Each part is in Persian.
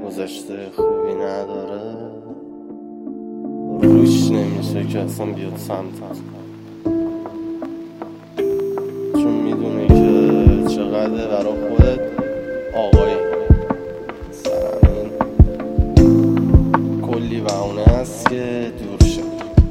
گذشته خوبی نداره، روش نمیشه که اصلا بیاد سمتم، چون میدونه که چقدر برا خودت آقایی. سرمین کلی بهونه هست که دور شد.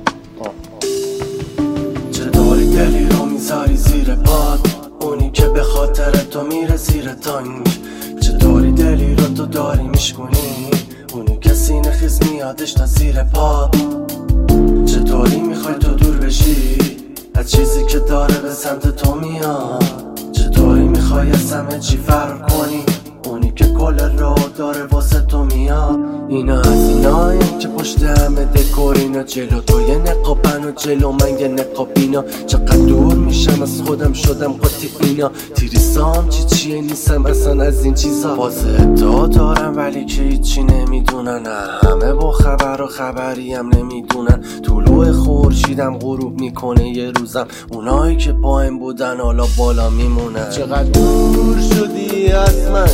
چطوری دلی رو میذاری زیر پاد، اونی که به خاطر تو میره زیر تانک؟ چطوری دلی رو تو داری میشکنی، اونی که سینه خیز میادش تا زیر پا؟ چطوری میخوای تو دور بشی از چیزی که داره به سمت تو میاد؟ چطوری میخوای از همه چی فرق کنی، اونی که کل رو داره واسه تو میاد؟ اینا از اینایم که پشت همه دکور، اینا جلو تو یه نقابن و جلو من یه نقابینا. چقدر دور میشم از خودم شدم قاطی اینا، تیریسام چیه نیستم اصلا از این چیزا. واسه ادعا دارم ولی که هیچی نمیدونن، همه با خبر و خبری هم نمیدونن. طلوع خورشیدم غروب میکنه یه روزم، اونایی که پایین بودن حالا بالا میمونن. چقدر دور شدی از من،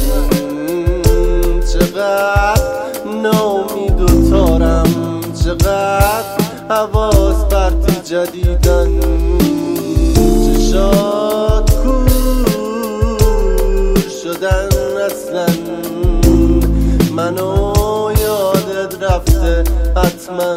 چقدر ناامید و تارم، چقدر حواس پرتی جدیدن، چشات کور شدن اصلا، منو یادت رفته حتما.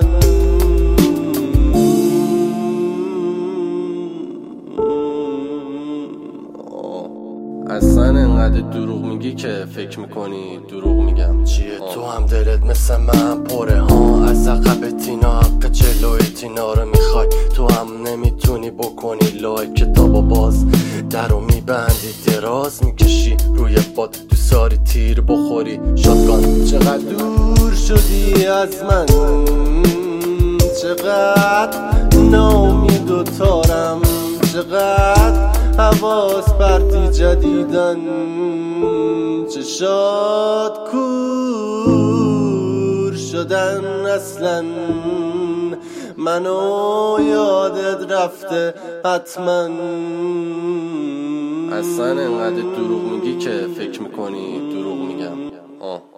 اصلا انقدر دروغ میگی که فکر میکنی دروغ میگم. چیه تو هم دلت مثل من پره ها، از عقب تینا حق جلوی تینا رو میخوای، تو هم نمیتونی بکنی لای کتابو باز، درو میبندی دراز میکشی روی باد، دوساری تیر بخوری شاتگان. چقدر دور شدی از من، چقدر ناامید و تارم، چقدر حواس پرتی جدیدن، چشات کور شدن اصلا، منو یادت رفته حتما. اصلا انقدر دروغ میگی که فکر میکنی دروغ میگم.